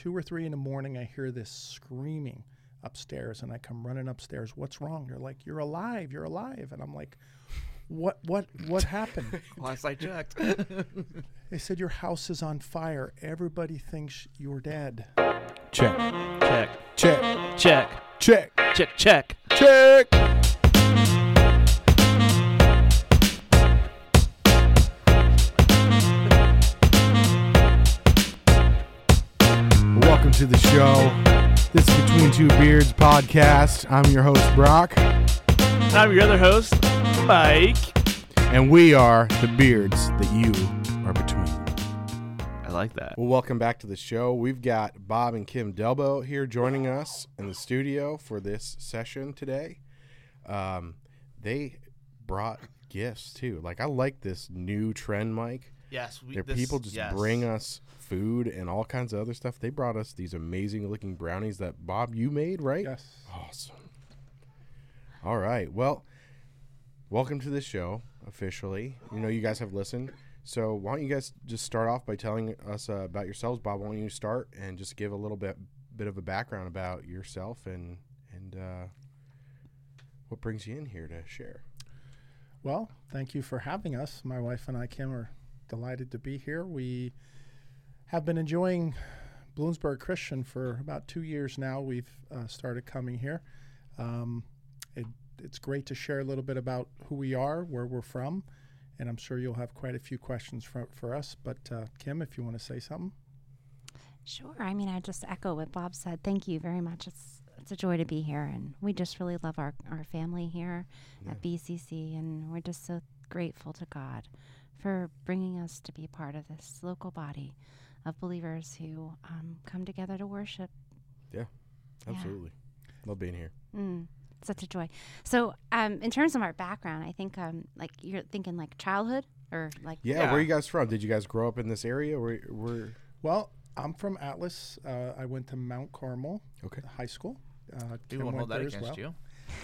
2 or 3 in the morning, I hear this screaming upstairs, and I come running upstairs. What's wrong? They're like, you're alive. You're alive. And I'm like, what happened? Last I checked. They said, your house is on fire. Everybody thinks you're dead. Check. Check. Check. Check. Check. Check. Check. Check. Welcome to the show. This is Between Two Beards podcast. I'm your host, Brock. I'm your other host, Mike. And we are the beards that you are between. I like that. Well, welcome back to the show. We've got Bob and Kim Delbo here joining us in the studio for this session today. They brought gifts too. Like, I like this new trend, Mike. Yes. People just bring us food and all kinds of other stuff. They brought us these amazing looking brownies that, Bob, you made, right? Yes. Awesome. All right. Well, welcome to the show officially. You know, you guys have listened. So why don't you guys just start off by telling us about yourselves. Bob, why don't you start and just give a little bit of a background about yourself and what brings you in here to share. Well, thank you for having us. My wife and I, Kim, are delighted to be here. We have been enjoying Bloomsburg Christian for about 2 years now. We've started coming here. It's great to share a little bit about who we are, where we're from, and I'm sure you'll have quite a few questions for us. But Kim, if you want to say something. Sure. I mean, I just echo what Bob said. Thank you very much. It's a joy to be here, and we just really love our family here at BCC, and we're just so grateful to God for bringing us to be part of this local body of believers who come together to worship. Yeah, absolutely. Love being here. Such a joy. So in terms of our background, I think like you're thinking like childhood or like... Yeah, where are you guys from? Did you guys grow up in this area? Well, I'm from Atlas. I went to Mount Carmel High School. We won't hold that against you.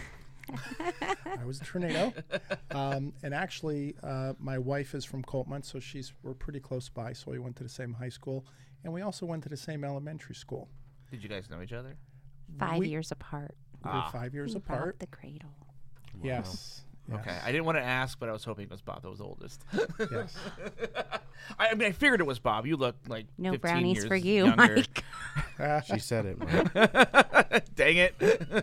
I was a tornado. And actually, my wife is from Coltmont, so we're pretty close by. So we went to the same high school, and we also went to the same elementary school. Did you guys know each other? 5 years apart. We were 5 years apart. The cradle. Wow. Yes. Okay. I didn't want to ask, but I was hoping it was Bob that was the oldest. Yes. I mean, I figured it was Bob. You look like no 15 brownies years for you, younger. Mike. She said it, Mike. Dang it.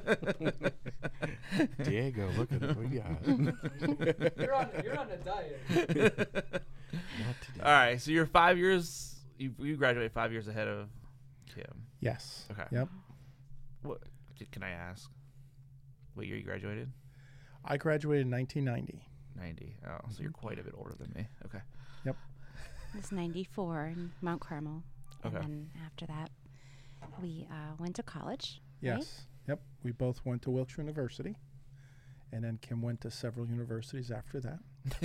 Diego, look at what you got. You're on a diet. Not today. All right. So you're 5 years. You graduated 5 years ahead of Kim. Yes. Okay. Yep. What can I ask? What year you graduated? I graduated in 1990. 90. Oh, so you're quite a bit older than me. Okay. Yep. It was 94 in Mount Carmel. Okay. And then after that, we went to college. Yes. Right? Yep. We both went to Wilkes University, and then Kim went to several universities after that.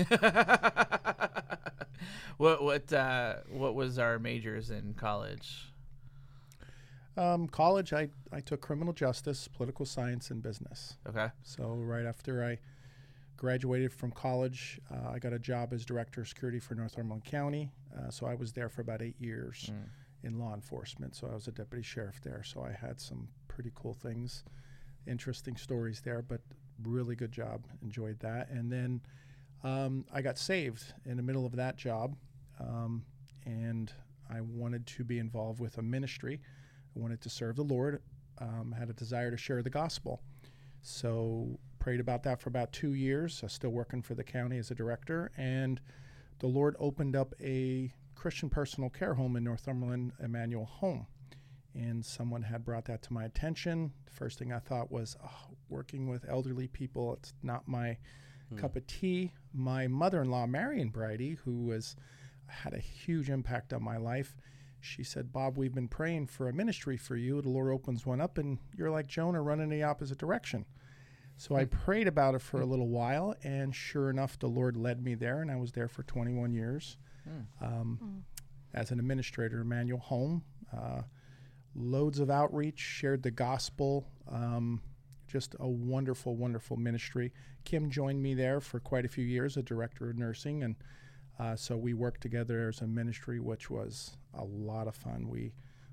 What was our majors in college? College, I took criminal justice, political science, and business. Okay. So right after I graduated from college, I got a job as director of security for Northumberland County. So I was there for about 8 years in law enforcement. So I was a deputy sheriff there. So I had some pretty cool things, interesting stories there, but really good job. Enjoyed that. And then I got saved in the middle of that job, and I wanted to be involved with a ministry. I wanted to serve the Lord, had a desire to share the gospel. So prayed about that for about 2 years. I was still working for the county as a director, and the Lord opened up a Christian personal care home in Northumberland, Emmanuel Home. And someone had brought that to my attention. The first thing I thought was, working with elderly people, it's not my cup of tea. My mother-in-law, Marion Bridey, who had a huge impact on my life, she said, Bob, we've been praying for a ministry for you. The Lord opens one up, and you're like Jonah running the opposite direction. So I prayed about it for a little while, and sure enough, the Lord led me there, and I was there for 21 years as an administrator, Emmanuel Home. Loads of outreach, shared the gospel, just a wonderful, wonderful ministry. Kim joined me there for quite a few years, a director of nursing, and so we worked together as a ministry, which was a lot of fun. We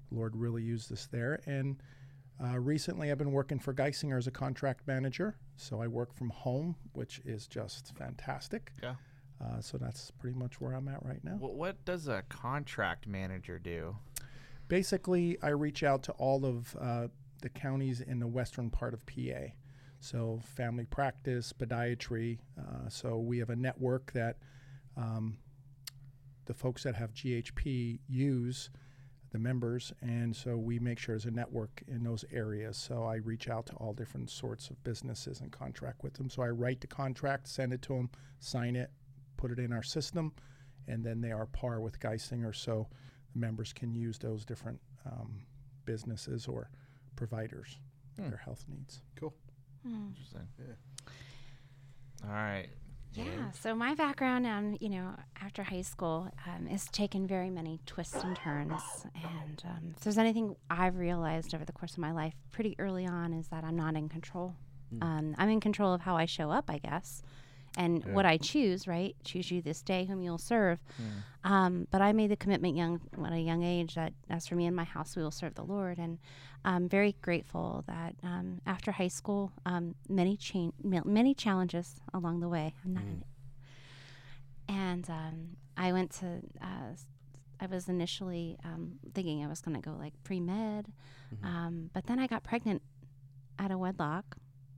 Lord really used us there. And recently I've been working for Geisinger as a contract manager. So I work from home, which is just fantastic. Yeah. So that's pretty much where I'm at right now. What does a contract manager do? Basically, I reach out to all of the counties in the western part of PA. So family practice, podiatry. So we have a network that the folks that have GHP use, the members, and so we make sure there's a network in those areas. So I reach out to all different sorts of businesses and contract with them. So I write the contract, send it to them, sign it, put it in our system, and then they are par with Geisinger, so the members can use those different businesses or providers for their health needs. Cool. Interesting. Yeah. All right. Yeah, so my background, after high school, has taken very many twists and turns. And if there's anything I've realized over the course of my life pretty early on is that I'm not in control. I'm in control of how I show up, I guess, and what I choose, right? Choose you this day whom you'll serve. But I made the commitment at a young age that as for me and my house, we will serve the Lord. And I'm very grateful that after high school, many challenges along the way. And I went to, I was initially thinking I was going to go like pre-med, but then I got pregnant out of wedlock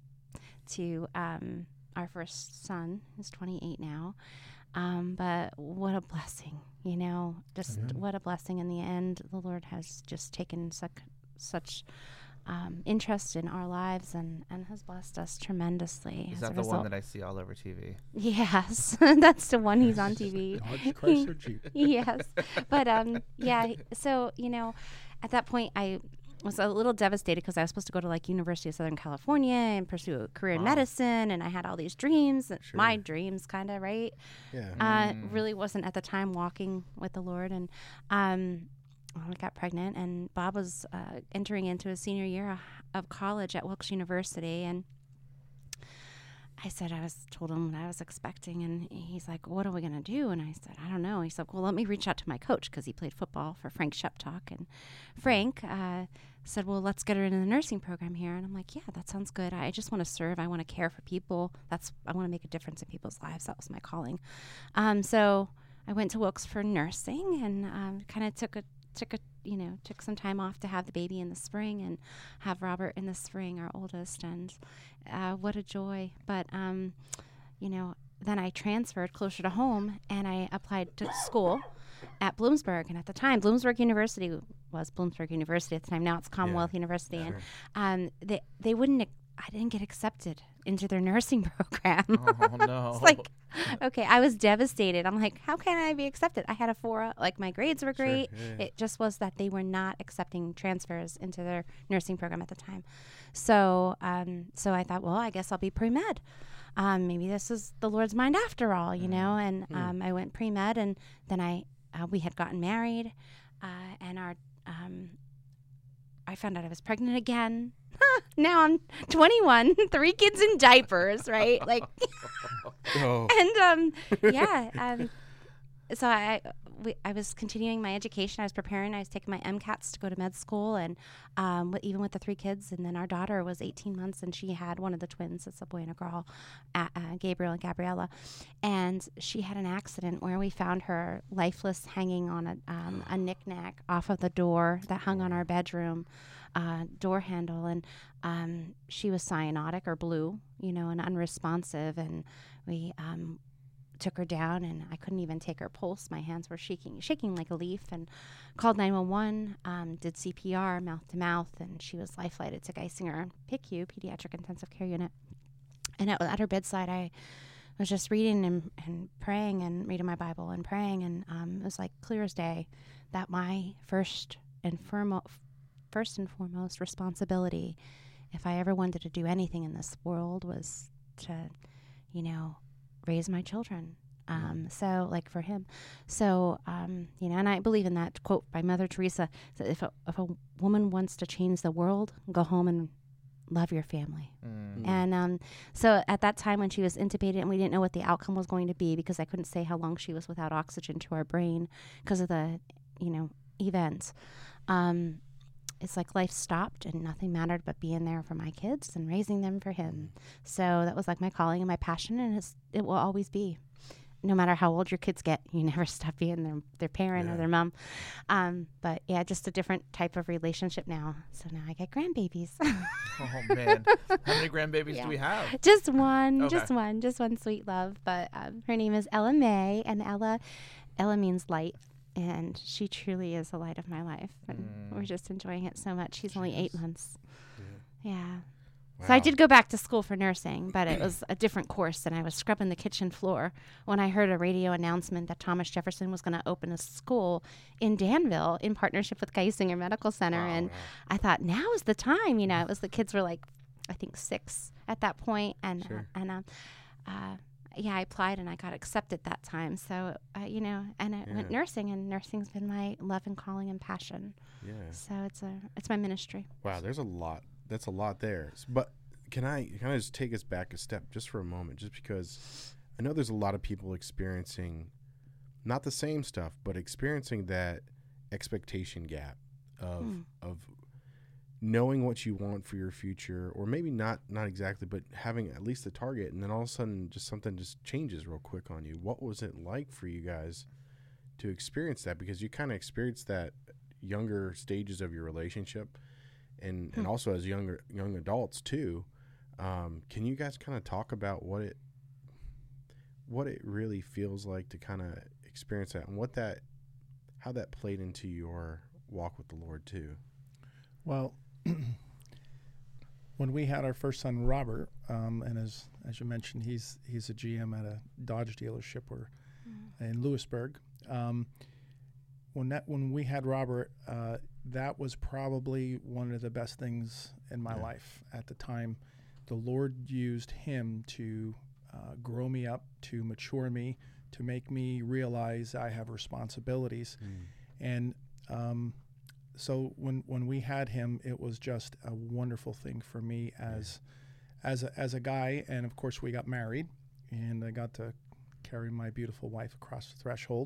to our first son, who's 28 now. But what a blessing, what a blessing. In the end, the Lord has just taken such interest in our lives and has blessed us tremendously. Is that the one that I see all over TV? Yes, that's the one he's on TV. Dodge, Chrysler, Jeep. Yes. But, so, at that point, I was a little devastated because I was supposed to go to University of Southern California and pursue a career in medicine, and I had all these dreams, my dreams kind of, right? Yeah. Really wasn't at the time walking with the Lord, and I got pregnant, and Bob was entering into his senior year of college at Wilkes University, and I told him what I was expecting, and he's like, what are we going to do? And I said, I don't know. He's like, well, let me reach out to my coach, because he played football for Frank Sheptalk. And Frank said, well, let's get her into the nursing program here. And I'm like, yeah, that sounds good. I just want to serve. I want to care for people. I want to make a difference in people's lives. That was my calling. So I went to Wilkes for nursing, and kind of took some time off to have the baby in the spring and have Robert in the spring, our oldest, and what a joy. But, then I transferred closer to home, and I applied to school at Bloomsburg. And at the time, Bloomsburg University was Bloomsburg University at the time. Now it's Commonwealth University. Sure. And they wouldn't, I didn't get accepted into their nursing program. Oh, no. It's like, okay, I was devastated. I'm like, how can I be accepted? I had a 4, my grades were great. Yeah. It just was that they were not accepting transfers into their nursing program at the time. So I thought, well, I guess I'll be pre-med. Maybe this is the Lord's mind after all, and I went pre-med, and then we had gotten married, and I found out I was pregnant again. Now I'm 21, 3 kids in diapers, right? Oh. And so I was continuing my education. I was preparing. I was taking my MCATs to go to med school, and even with the 3 kids. And then our daughter was 18 months, and she had one of the twins. It's a boy and a girl, Gabriel and Gabriella. And she had an accident where we found her lifeless, hanging on a knick-knack off of the door that hung on our bedroom door handle. And she was cyanotic or blue, and unresponsive. And we took her down, and I couldn't even take her pulse. My hands were shaking like a leaf, and called 911, did CPR mouth to mouth, and she was life flighted to Geisinger PICU, Pediatric Intensive Care Unit. And at her bedside, I was just reading and praying and reading my Bible and praying, and it was like clear as day that my first and foremost responsibility, if I ever wanted to do anything in this world, was to, raise my children. So for him. So, and I believe in that quote by Mother Teresa, that if a woman wants to change the world, go home and love your family. And so at that time when she was intubated, and we didn't know what the outcome was going to be, because I couldn't say how long she was without oxygen to our brain because of the, event, it's like life stopped and nothing mattered but being there for my kids and raising them for him. So that was like my calling and my passion, and it will always be. No matter how old your kids get, you never stop being their parent or their mom. But yeah, just a different type of relationship now. So now I get grandbabies. Oh man, how many grandbabies do we have? Just one, Okay. just one sweet love. But her name is Ella May, and Ella means light, and she truly is the light of my life. And we're just enjoying it so much. She's only 8 months. Yeah. So I did go back to school for nursing, but it was a different course, and I was scrubbing the kitchen floor when I heard a radio announcement that Thomas Jefferson was going to open a school in Danville in partnership with Geisinger Medical Center. And I thought, now is the time. You know, it was the kids were like, I think 6 at that point. And, I applied and I got accepted that time. So, and I went nursing, and nursing's been my love and calling and passion. Yeah. So it's my ministry. Wow, there's a lot. That's a lot there. But can I just take us back a step just for a moment, just because I know there's a lot of people experiencing not the same stuff, but experiencing that expectation gap of knowing what you want for your future, or maybe not exactly, but having at least a target, and then all of a sudden just something just changes real quick on you. What was it like for you guys to experience that? Because you kind of experienced that younger stages of your relationship, and also as young adults too. Can you guys kind of talk about what it really feels like to kind of experience that, and how that played into your walk with the Lord too? Well, when we had our first son, Robert, and as you mentioned, he's a GM at a Dodge dealership in Lewisburg. When we had Robert, that was probably one of the best things in my life at the time. The Lord used him to grow me up, to mature me, to make me realize I have responsibilities. And so when we had him, it was just a wonderful thing for me as a guy. And of course, we got married, and I got to carry my beautiful wife across the threshold.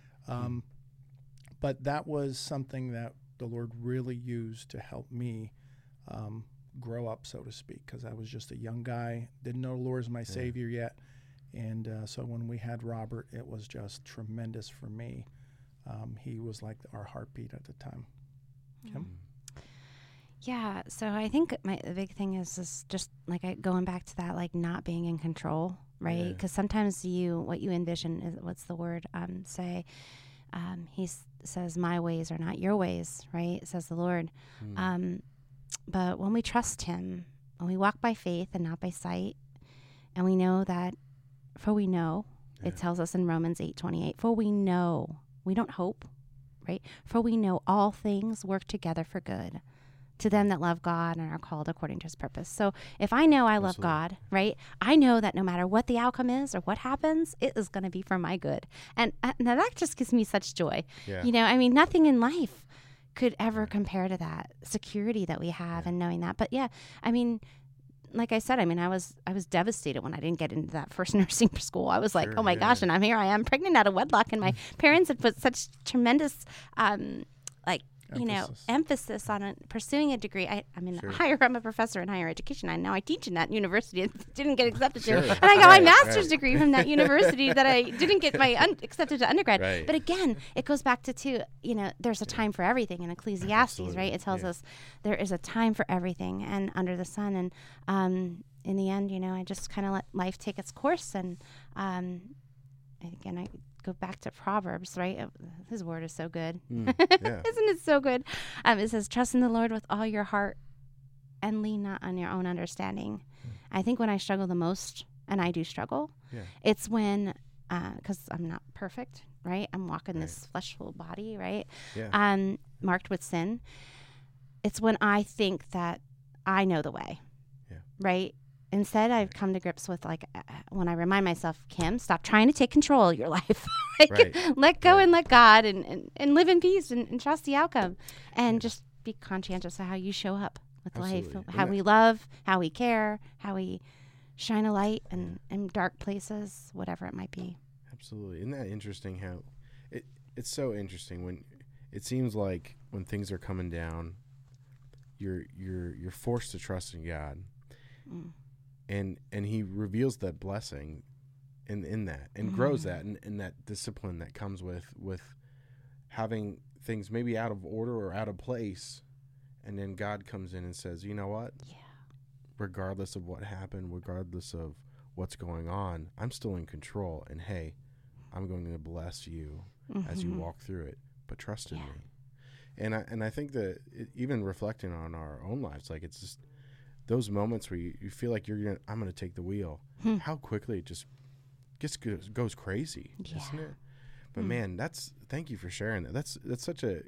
But that was something that the Lord really used to help me grow up, so to speak, because I was just a young guy, didn't know the Lord as my Savior yet. And so when we had Robert, it was just tremendous for me. He was like our heartbeat at the time. Kim? Yeah, so I think the big thing is just like going back to that, like not being in control, right? Because sometimes what you envision is, what's the word, say, he says, my ways are not your ways, right? Says the Lord. But when we trust him, when we walk by faith and not by sight, and we know that, for we know, it tells us in Romans 8:28, for we know, we don't hope, right? For we know all things work together for good to them that love God and are called according to his purpose. So if I know I love God, right, I know that no matter what the outcome is or what happens, it is going to be for my good. And now that just gives me such joy. You know, I mean, nothing in life could ever compare to that security that we have and knowing that. But yeah, I mean, like I said, I mean, I was devastated when I didn't get into that first nursing school. I was like, oh my gosh, and I am pregnant out of wedlock, and my parents had put such tremendous, emphasis on pursuing a degree. I'm a professor in higher education. I now I teach in that university. I didn't get accepted to, and I got my master's degree from that university that I didn't get my accepted to undergrad. But again, it goes back to there's a time for everything in Ecclesiastes, right? It tells us there is a time for everything and under the sun. And in the end, I just kind of let life take its course. And again, I go back to Proverbs, right? His word is so good. Isn't it so good? It says, trust in the Lord with all your heart and lean not on your own understanding. I think when I struggle the most, and I do struggle, it's when, because I'm not perfect, right? I'm walking this fleshful body, right? Marked with sin. It's when I think that I know the way, right? Instead, I've come to grips with, when I remind myself, Kim, stop trying to take control of your life. Let go and let God and live in peace and trust the outcome. And just be conscientious of how you show up with life, how we love, how we care, how we shine a light in dark places, whatever it might be. Absolutely. Isn't that interesting how it's so interesting when it seems like when things are coming down, you're forced to trust in God, and He reveals that blessing in that, and grows that, and that discipline that comes with having things maybe out of order or out of place, and then God comes in and says, you know what? Yeah. Regardless of what happened, regardless of what's going on, I'm still in control, and hey, I'm going to bless you as you walk through it, but trust in me. And I think that even reflecting on our own lives, like it's just those moments where you feel like I'm going to take the wheel. How quickly it just goes crazy, isn't it? But man, thank you for sharing that. That's such a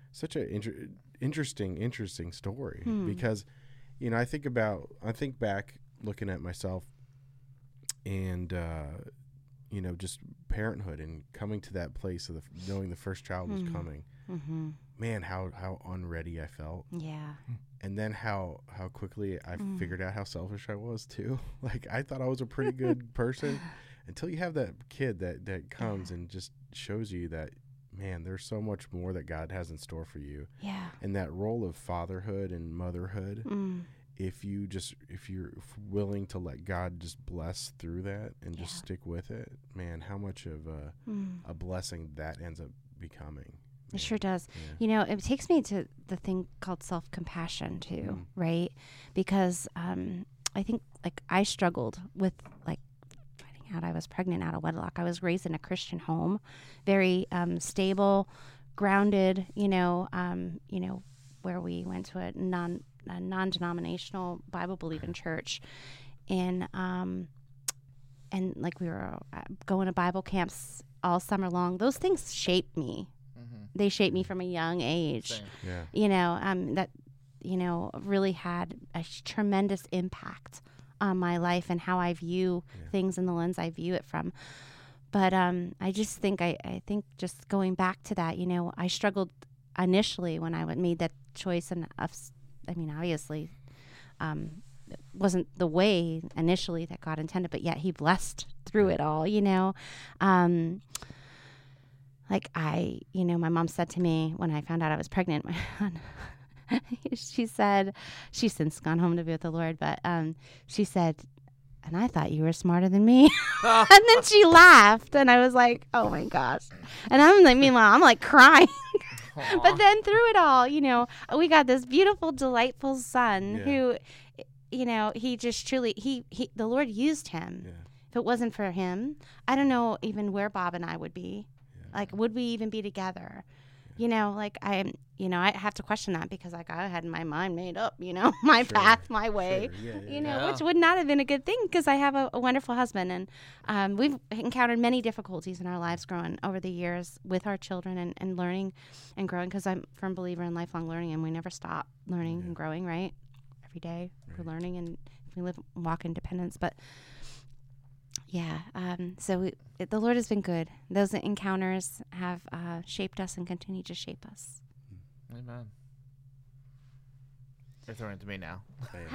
interesting story, because I think back looking at myself and just parenthood and coming to that place of knowing the first child was coming. Man, how unready I felt. Yeah. And then how quickly I figured out how selfish I was too. Like I thought I was a pretty good person until you have that kid that comes and just shows you that, man, there's so much more that God has in store for you. Yeah. And that role of fatherhood and motherhood, if you're willing to let God just bless through that and just stick with it, man, how much of a blessing that ends up becoming. It sure does. Yeah. It takes me to the thing called self-compassion too, right? Because I think I struggled with finding out I was pregnant out of wedlock. I was raised in a Christian home, very stable, grounded, where we went to a non-denominational Bible-believing church. And we were going to Bible camps all summer long. Those things shaped me. They shaped me from a young age. Same. Yeah. That really had a tremendous impact on my life and how I view things and the lens I view it from. But I just think I think just going back to that, I struggled initially when I made that choice, and obviously it wasn't the way initially that God intended, but yet He blessed through it all. My mom said to me when I found out I was pregnant, she said, she's since gone home to be with the Lord, but she said, and I thought you were smarter than me. And then she laughed, and I was like, oh my gosh. And meanwhile, I'm crying. But then through it all, we got this beautiful, delightful son who, he just truly, the Lord used him. Yeah. If it wasn't for him, I don't know even where Bob and I would be. Would we even be together? I have to question that because I had my mind made up, my path, my way, which would not have been a good thing because I have a wonderful husband. And we've encountered many difficulties in our lives growing over the years with our children and learning and growing, because I'm a firm believer in lifelong learning, and we never stop learning and growing, right? Every day we're learning, and we walk in dependence. But so the Lord has been good. Those encounters have shaped us and continue to shape us. Amen. You're throwing it to me now.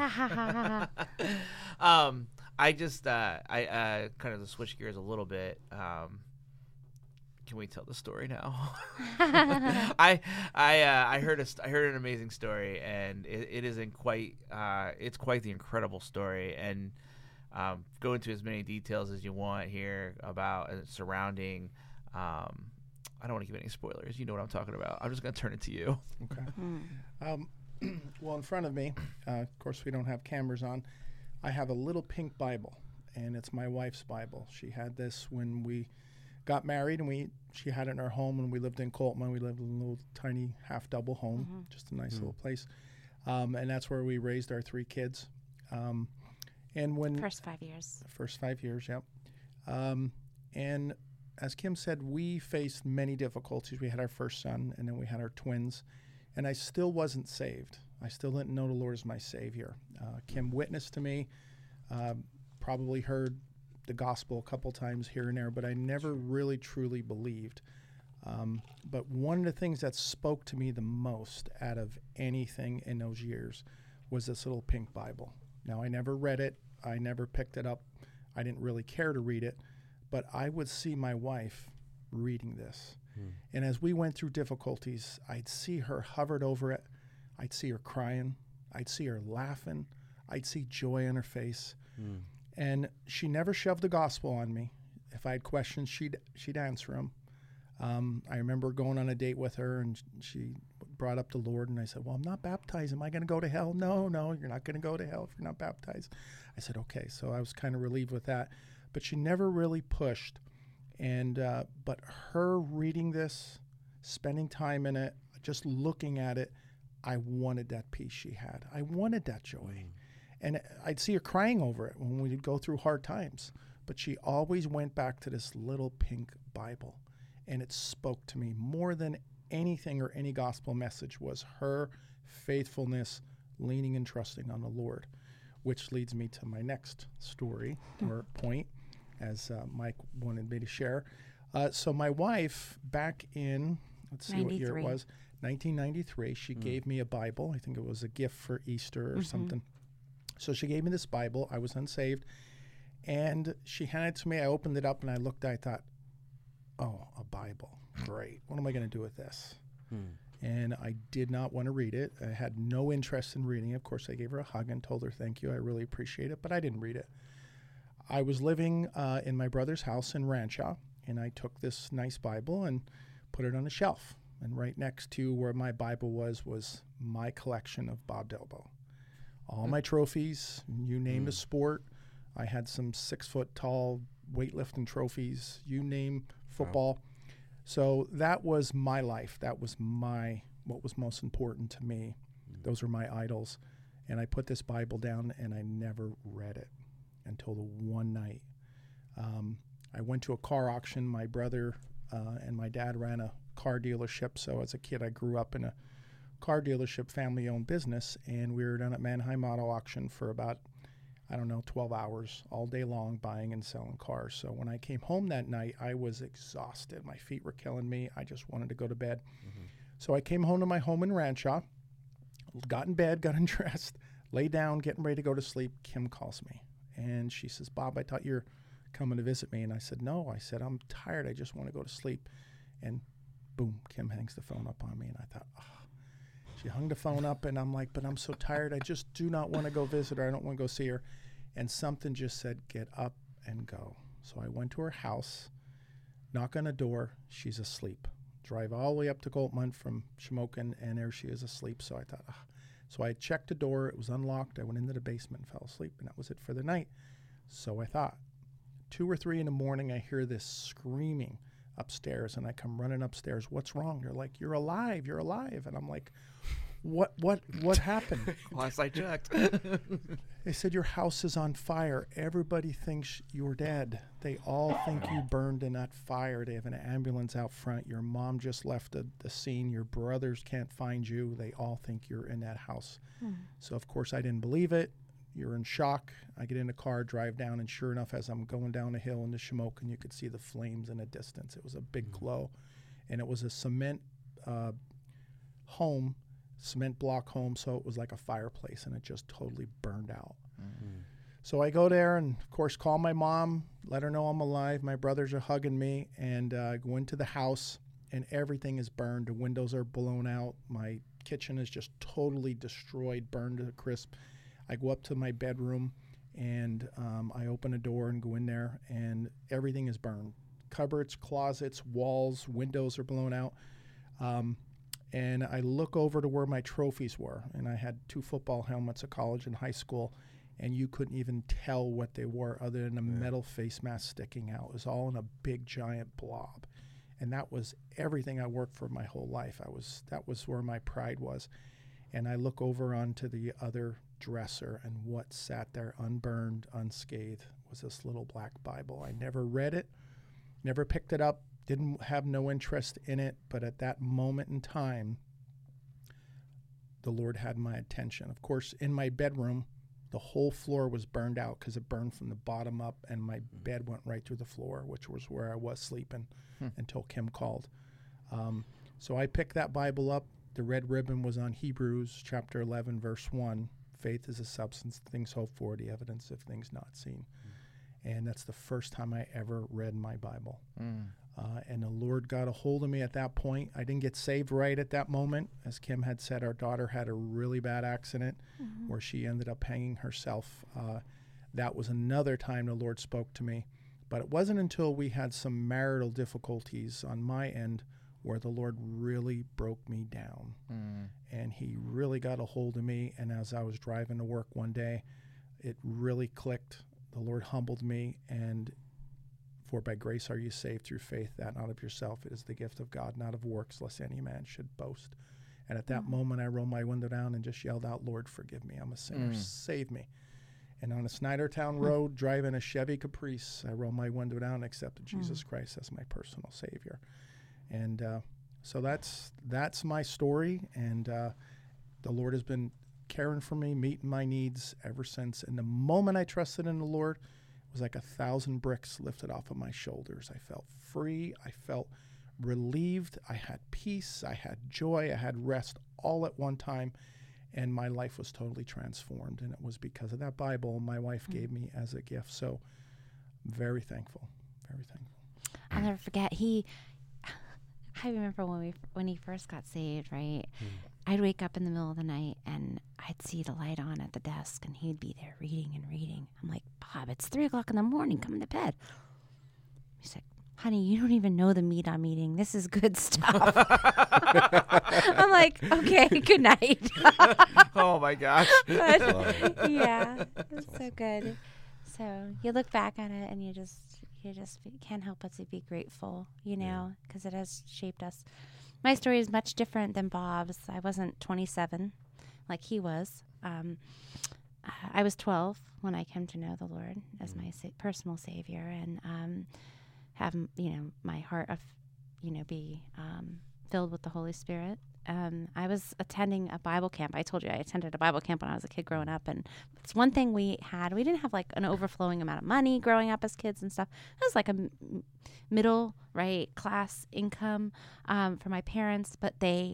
I just I kind of to switch gears a little bit. Can we tell the story now? I heard an amazing story, and it isn't quite it's quite the incredible story, and go into as many details as you want here about surrounding. I don't want to give any spoilers. You know what I'm talking about. I'm just going to turn it to you. Okay. Well, in front of me, of course, we don't have cameras on. I have a little pink Bible, and it's my wife's Bible. She had this when we got married, and she had it in our home when we lived in Coltman. We lived in a little tiny half-double home, just a nice little place. And that's where we raised our 3 kids. And when First 5 years. First 5 years, yep. And as Kim said, we faced many difficulties. We had our first son, and then we had our twins, and I still wasn't saved. I still didn't know the Lord as my Savior. Kim witnessed to me, probably heard the gospel a couple times here and there, but I never really truly believed. But one of the things that spoke to me the most out of anything in those years was this little pink Bible. Now, I never read it. I never picked it up. I didn't really care to read it. But I would see my wife reading this. And as we went through difficulties, I'd see her hovered over it. I'd see her crying. I'd see her laughing. I'd see joy on her face. And she never shoved the gospel on me. If I had questions, she'd answer them. I remember going on a date with her, and she brought up the Lord, and I said, well, I'm not baptized. Am I going to go to hell? No, you're not going to go to hell if you're not baptized. I said, okay. So I was kind of relieved with that. But she never really pushed. And but her reading this, spending time in it, just looking at it, I wanted that peace she had. I wanted that joy. And I'd see her crying over it when we'd go through hard times. But she always went back to this little pink Bible. And it spoke to me more than anything or any gospel message was her faithfulness, leaning and trusting on the Lord, which leads me to my next story or point, as Mike wanted me to share. So my wife, back in, let's see what year it was, 1993, she gave me a Bible. I think it was a gift for Easter or something. So she gave me this Bible. I was unsaved. And she handed it to me. I opened it up and I looked. I thought, oh, a Bible. Great. What am I going to do with this? And I did not want to read it. I had no interest in reading it. Of course, I gave her a hug and told her thank you. I really appreciate it. But I didn't read it. I was living in my brother's house in Rancho. And I took this nice Bible and put it on a shelf. And right next to where my Bible was my collection of Bob Delbo. All my trophies, you name a sport. I had some 6-foot-tall weightlifting trophies, you name football. Wow. So that was my life. That was what was most important to me. Those were my idols. And I put this Bible down and I never read it until the one night. I went to a car auction. My brother and my dad ran a car dealership. So as a kid, I grew up in a car dealership, family-owned business, and we were down at Manheim Auto Auction for about, 12 hours all day long buying and selling cars. So when I came home that night, I was exhausted. My feet were killing me. I just wanted to go to bed. So I came home to my home in Rancho, got in bed, got undressed, lay down, getting ready to go to sleep. Kim calls me, and she says, Bob, I thought you were coming to visit me. And I said, no. I said, I'm tired. I just want to go to sleep. And boom, Kim hangs the phone up on me, and I thought, oh. She hung the phone up, and I'm like, but I'm so tired. I just do not want to go visit her. I don't want to go see her. And something just said, get up and go. So I went to her house, knock on the door. She's asleep. Drive all the way up to Goldmont from Shamokin, and there she is asleep. So I thought, So I checked the door. It was unlocked. I went into the basement and fell asleep, and that was it for the night. So I thought, 2 or 3 in the morning, I hear this screaming upstairs, and I come running upstairs. What's wrong? They're like, you're alive. And I'm like, what happened? Last I checked. They said, your house is on fire. Everybody thinks you're dead. They all think you burned in that fire. They have an ambulance out front. Your mom just left the scene. Your brothers can't find you. They all think you're in that house. So of course I didn't believe it. You're in shock. I get in the car, drive down, and sure enough, as I'm going down a hill into Shamokin, you could see the flames in the distance. It was a big glow, and it was a cement cement block home, so it was like a fireplace, and it just totally burned out. So I go there and, of course, call my mom, let her know I'm alive. My brothers are hugging me, and go into the house, and everything is burned. The windows are blown out. My kitchen is just totally destroyed, burned to a crisp. I go up to my bedroom, and I open a door and go in there, and everything is burned. Cupboards, closets, walls, windows are blown out. And I look over to where my trophies were, and I had 2 football helmets at college and high school, and you couldn't even tell what they were other than a metal face mask sticking out. It was all in a big, giant blob. And that was everything I worked for my whole life. That was where my pride was. And I look over onto the other dresser, and what sat there unburned, unscathed, was this little black Bible. I never read it, never picked it up, didn't have no interest in it, but at that moment in time, the Lord had my attention. Of course, in my bedroom, the whole floor was burned out because it burned from the bottom up, and my bed went right through the floor, which was where I was sleeping until Kim called. So I picked that Bible up. The red ribbon was on Hebrews chapter 11, verse 1. Faith is a substance of things hoped for, the evidence of things not seen. And that's the first time I ever read my Bible. And the Lord got a hold of me at that point. I didn't get saved right at that moment. As Kim had said, our daughter had a really bad accident where she ended up hanging herself. That was another time the Lord spoke to me. But it wasn't until we had some marital difficulties on my end where the Lord really broke me down. And he really got a hold of me. And as I was driving to work one day, it really clicked. The Lord humbled me, and for by grace are you saved through faith, that not of yourself. It is the gift of God, not of works, lest any man should boast. And at that moment, I rolled my window down and just yelled out, Lord, forgive me. I'm a sinner. Save me. And on a Snydertown road, driving a Chevy Caprice, I rolled my window down and accepted Jesus Christ as my personal Savior. And so that's my story. And the Lord has been caring for me, meeting my needs ever since. And the moment I trusted in the Lord, it was like 1,000 bricks lifted off of my shoulders. I felt free. I felt relieved. I had peace. I had joy. I had rest all at one time. And my life was totally transformed. And it was because of that Bible my wife gave me as a gift. So very thankful. Very thankful. I'll never forget. I remember when he first got saved, right? I'd wake up in the middle of the night and I'd see the light on at the desk and he'd be there reading and reading. I'm like, Bob, it's 3 o'clock in the morning. Come to bed. He's like, honey, you don't even know the meat I'm eating. This is good stuff. I'm like, okay, good night. Oh my gosh. But, yeah, it's so good. So you look back on it and you just can't help but to be grateful, you know, because it has shaped us. My story is much different than Bob's. I wasn't 27 like he was. I was 12 when I came to know the Lord as my personal Savior, and have, my heart of, be filled with the Holy Spirit. I was attending a Bible camp. I told you I attended a Bible camp when I was a kid growing up, and it's one thing we didn't have like an overflowing amount of money growing up as kids and stuff. It was like a middle class income for my parents, but they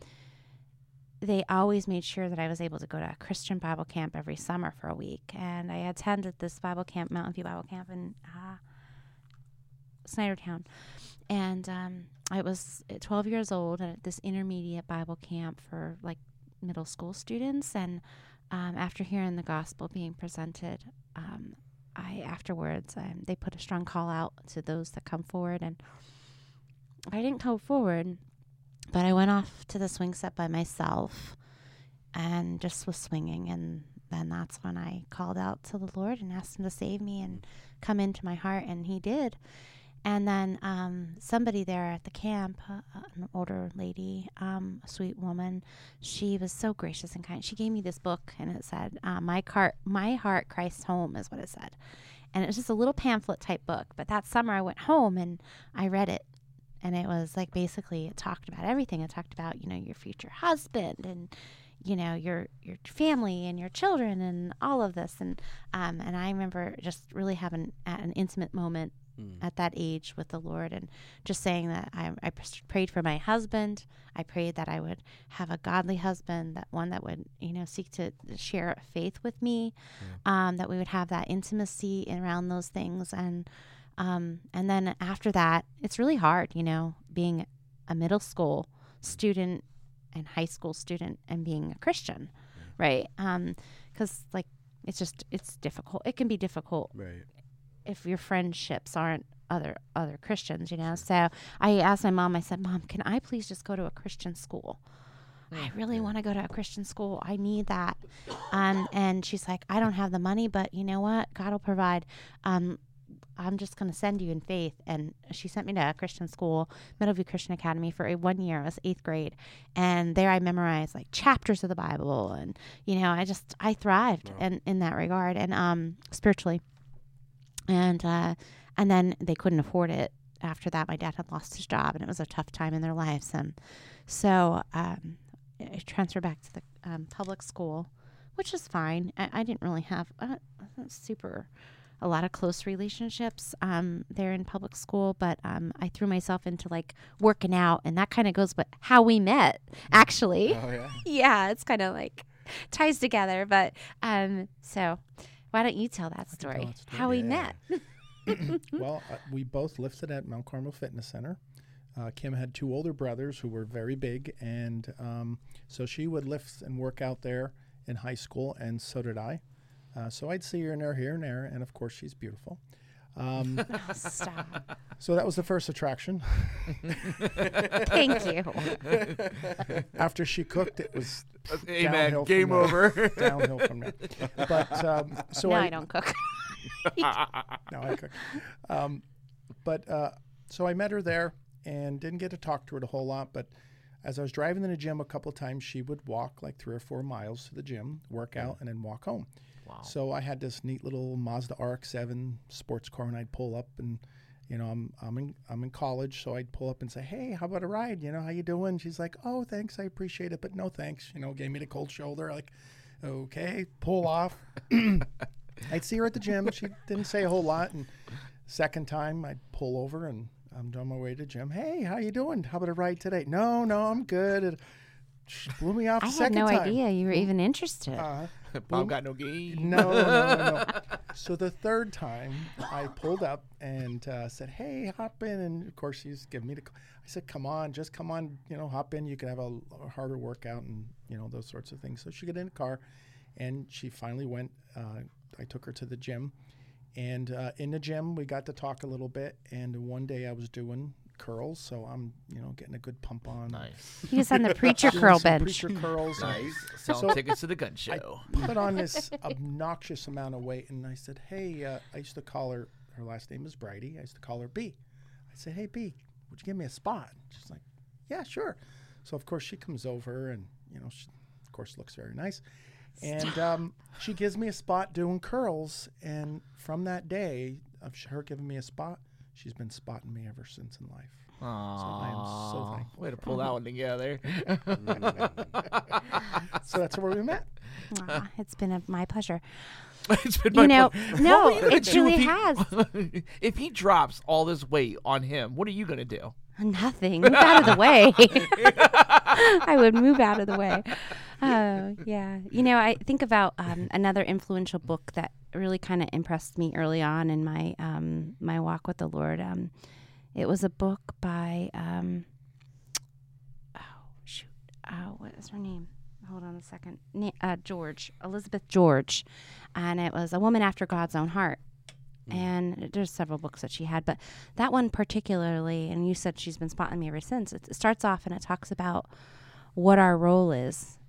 always made sure that I was able to go to a Christian Bible camp every summer for a week. And I attended this Bible camp, Mountain View Bible Camp in Snydertown. And I was 12 years old at this intermediate Bible camp for like middle school students. And after hearing the gospel being presented, they put a strong call out to those that come forward. And I didn't come forward, but I went off to the swing set by myself and just was swinging. And then that's when I called out to the Lord and asked him to save me and come into my heart. And he did. And then somebody there at the camp, an older lady, a sweet woman, she was so gracious and kind. She gave me this book, and it said, My Heart, Christ's Home is what it said. And it was just a little pamphlet type book. But that summer I went home and I read it. And it was like, basically it talked about everything. It talked about, your future husband and, your family and your children and all of this. And I remember just really having an intimate moment at that age with the Lord, and just saying that I prayed for my husband. I prayed that I would have a godly husband, that one that would, seek to share faith with me, that we would have that intimacy around those things. And then after that, it's really hard, being a middle school student and high school student and being a Christian, right? Because it's difficult. It can be difficult. Right. If your friendships aren't other Christians, So I asked my mom, I said, Mom, can I please just go to a Christian school? I really want to go to a Christian school. I need that. And she's like, I don't have the money, but you know what? God will provide. I'm just going to send you in faith. And she sent me to a Christian school, Meadowview Christian Academy, for 1 year. I was 8th grade. And there I memorized like chapters of the Bible. And, I thrived in that regard and spiritually. And then they couldn't afford it. After that, my dad had lost his job, and it was a tough time in their lives. And so I transferred back to the public school, which is fine. I didn't really have a lot of close relationships there in public school, but I threw myself into like working out, and that kind of goes with how we met, actually. Oh, yeah. Yeah, it's kind of like ties together. But so why don't you tell that story? How we met? Well, we both lifted at Mount Carmel Fitness Center. Kim had 2 older brothers who were very big, and so she would lift and work out there in high school, and so did I. So I'd see her in there, here and there, and of course she's beautiful. Stop. So that was the first attraction. Thank you. After she cooked, it was Amen. downhill Game from there. over. Downhill from there. But so No, I don't cook. No, I cook. So I met her there and didn't get to talk to her a whole lot. But as I was driving to the gym a couple of times, she would walk like 3 or 4 miles to the gym, work out, and then walk home. Wow. So I had this neat little Mazda RX-7 sports car, and I'd pull up, and I'm in college, so I'd pull up and say, "Hey, how about a ride? How you doing?" She's like, "Oh, thanks, I appreciate it, but no thanks." Gave me the cold shoulder. Like, okay, pull off. I'd see her at the gym. She didn't say a whole lot. And second time, I'd pull over, and I'm on my way to the gym. "Hey, how you doing? How about a ride today?" No, I'm good. It blew me off I the had second no time. idea you were even interested. Bob got no game. No. So the third time, I pulled up and said, "Hey, hop in." And of course, she's giving me the. I said, "Come on, just come on. Hop in. You can have a harder workout and those sorts of things." So she got in the car, and she finally went. I took her to the gym, and in the gym we got to talk a little bit. And one day I was doing curls, so I'm getting a good pump on. Nice. He was on the preacher Doing curl some bench. Preacher curls. Nice. Selling So tickets to the gun show. Put on this obnoxious amount of weight, and I said, "Hey," I used to call her. Her last name is Bridie. I used to call her B. I said, "Hey, B, would you give me a spot?" She's like, "Yeah, sure." So of course she comes over, and she, of course, looks very nice, and she gives me a spot doing curls. And from that day of her giving me a spot, she's been spotting me ever since in life. I am so thankful. Way to pull that one together. So that's where we met. Aw, it's been my pleasure. It's been my pleasure. No, What were you gonna it do truly if he- has. If he drops all this weight on him, what are you gonna do? Nothing. Move out of the way. I would move out of the way. Yeah. I think about another influential book that really kind of impressed me early on in my my walk with the Lord. It was a book by what is her name? Hold on a second. Elizabeth George, and it was A Woman After God's Own Heart. And there's several books that she had, but that one particularly, and you said she's been spotting me ever since. It starts off and it talks about what our role is.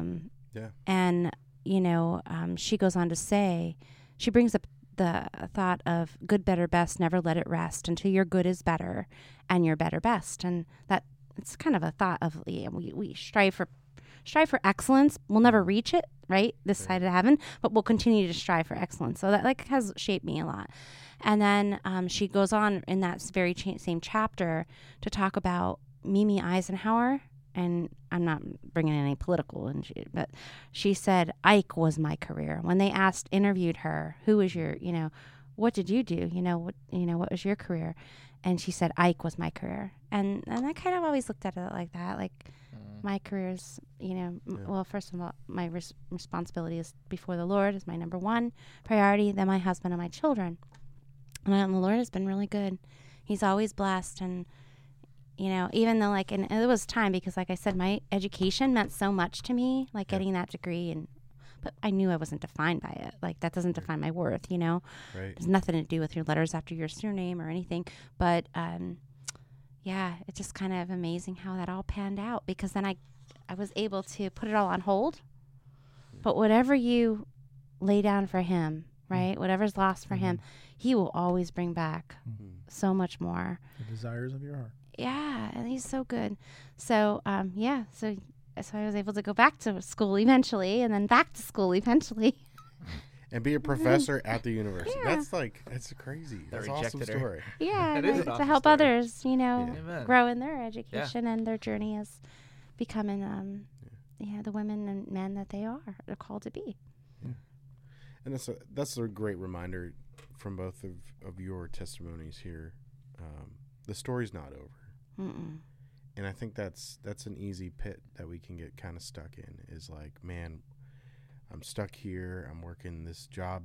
And, she goes on to say, she brings up the thought of good, better, best, never let it rest until your good is better and your better best. And that it's kind of a thought of we strive for excellence. We'll never reach it, right, this side of heaven, but we'll continue to strive for excellence. So that has shaped me a lot. And then she goes on in that very same chapter to talk about Mimi Eisenhower. And I'm not bringing any political, but she said, Ike was my career. When they interviewed her, who was your, what did you do? What was your career? And she said, Ike was my career. And I kind of always looked at it like that, like my career is, well, first of all, my responsibility is before the Lord is my number one priority, then my husband and my children. And the Lord has been really good. He's always blessed. And, even though and it was time because like I said, my education meant so much to me, like getting that degree. But I knew I wasn't defined by it. Like that doesn't define my worth, Right. There's nothing to do with your letters after your surname or anything. But, it's just kind of amazing how that all panned out because then I was able to put it all on hold. But whatever you lay down for him, right? Whatever's lost for him, he will always bring back so much more. The desires of your heart. Yeah, and he's so good. So, so I was able to go back to school eventually and then back to school eventually. And be a professor at the university. Yeah. That's crazy. That That's an awesome rejected her. story. Yeah, That and is an to awesome help story. others, Amen. grow in their education and their journey as becoming, the women and men that they're called to be. And that's a great reminder from both of your testimonies here. The story's not over. Mm-mm. And I think that's an easy pit that we can get kind of stuck in is like, man, I'm stuck here. I'm working this job that